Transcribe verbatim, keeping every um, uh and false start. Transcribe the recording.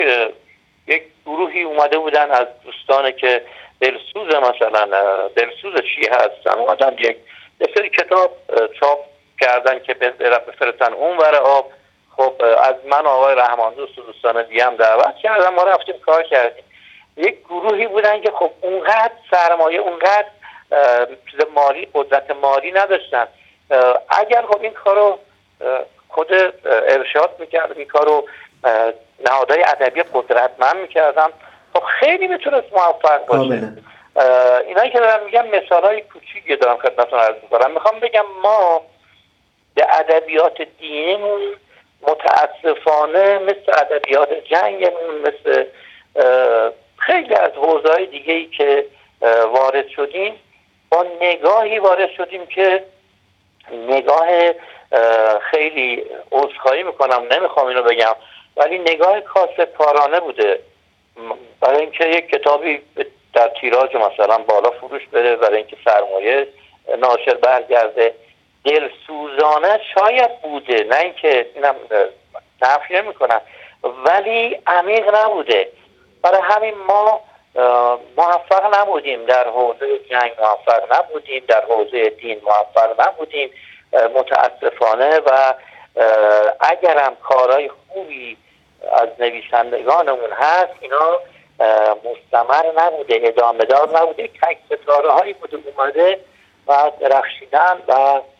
یک گروهی اومده بودن از دوستان که دلسوز مثلا دلسوز شیعه هستن، اومدن یک سری کتاب چاپ کردن که بفرستن اون ور آب. خب از من آقای رحمان دوست و دوستان دیگه هم دعوت کردن، ما رفتیم کار کردیم. یک گروهی بودن که خب اونقدر سرمایه، اونقدر چیز مالی، قدرت مالی نداشتن. اگر خب این کارو خود ارشاد میکرد، این کارو نهادهای ادبی قدرتمند میکردن، خب خیلی میتونست موفق باشه. اینایی که دارم میگم مثالهای کوچیکی دارم خدمتتون عرض میکنم. میخوام بگم ما به ادبیات دینیمون متاسفانه مثل ادبیات جنگمون، مثل خیلی از حوزه‌های دیگه‌ای که وارد شدیم، با نگاهی وارد شدیم که نگاه خیلی عذرخواهی میکنم، نمیخوام اینو بگم، ولی نگاه کاسبکارانه بوده. برای اینکه یک کتابی در تیراژ مثلا بالا فروش بره، برای اینکه سرمایه ناشر برگرده، دلسوزانه شاید بوده، نه اینکه اینم نفی نمیکنم، ولی عمیق نبوده. برای همین ما موفق نبودیم، در حوزه جنگ موفق نبودیم، در حوزه دین موفق نبودیم متاسفانه. و اگرم کارهای خوبی از نویسندگانمون هست، اینا مستمر نبوده، ادامه دار نبوده، کج ستاره هایی بوده اومده و درخشیدن و